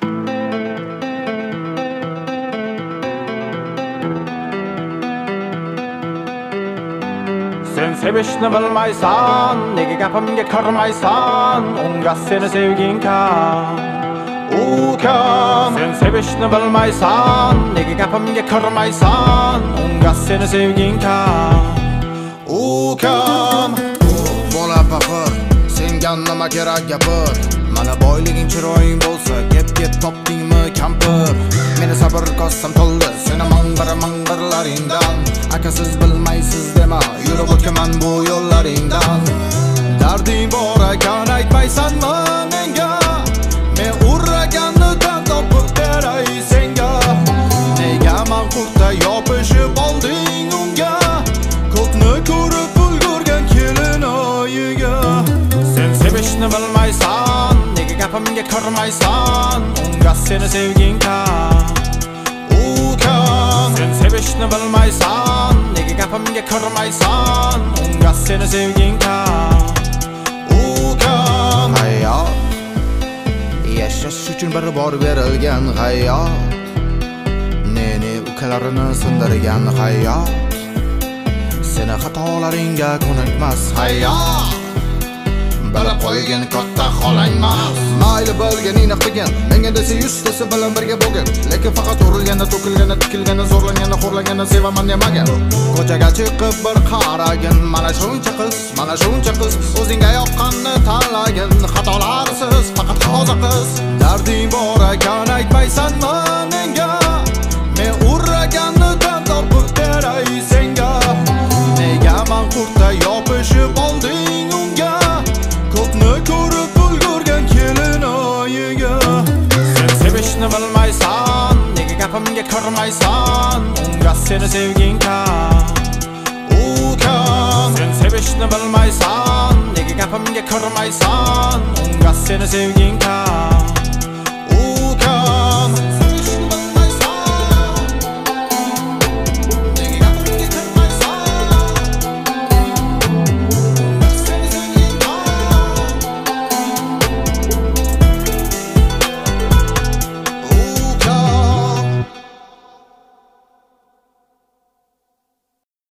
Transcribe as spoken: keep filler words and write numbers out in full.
Sen sevishni bilmaysan, nega gapimga kirmaysan, unga seni sevging kam. U kam. Sen sevishni bilmaysan, nega gapimga kirmaysan, unga seni sevging kam. U kam. Bola paqir, senga nima kerak gapir? Mana boyliging chiroying bo'lsa, gap-gap topdingmi kampir? Meni sabr qosam to'ldi, seni mang'ir mang'irlaringdan. Akasiz bilmaysiz dema, yurib o'tkaman bu yo'llaringdan. Darding bor ekan aytmaysanmi menga? Men urraganni tan topib beray senga. Nega manqurtda yopishib olding unga? Ko'pni ko'rib ulgurgan kelin oyiga. Sen sevishni bilmaysan, nega gapimga kirmaysan, unga seni sevging kam. U kam. Sen sevishni bilmaysan, nega gapimga kirmaysan, unga seni sevging kam. U kam. Hayot yashash uchun bir bor berilgan hayot. Neni ukalarini sindirgan hayot. Seni xatolaringga ko'nikmas hayot. Bilib qo'ygan katta xolangmas. Mayli bo'lganingni qilgin, menga desa yuztasi bilan birga bo'lgin. Lekin faqat urilganda, to'kilganda, tikilganda, zo'rlanganda, xo'rlanganda sevaman demagan. Ko'chaga chiqib bir qaragin, mana shuncha qiz, mana shuncha qiz, o'zingga yoqqanni tanlagin. Xatolarsiz, faqat hozir qiz. Darding bor ekan aytmaysanmi menga? Men urraganni tan topib beray senga. Nega manqurtda yopishib olding unga? Ko'pni ko'rib ulgurgan kelin oyiga. Sen sevishni bilmaysan, nega gapimga kirmaysan, unga seni sevging kam. U kam. Sen sevishni bilmaysan, nega gapimga kirmaysan, unga seni sevging kam.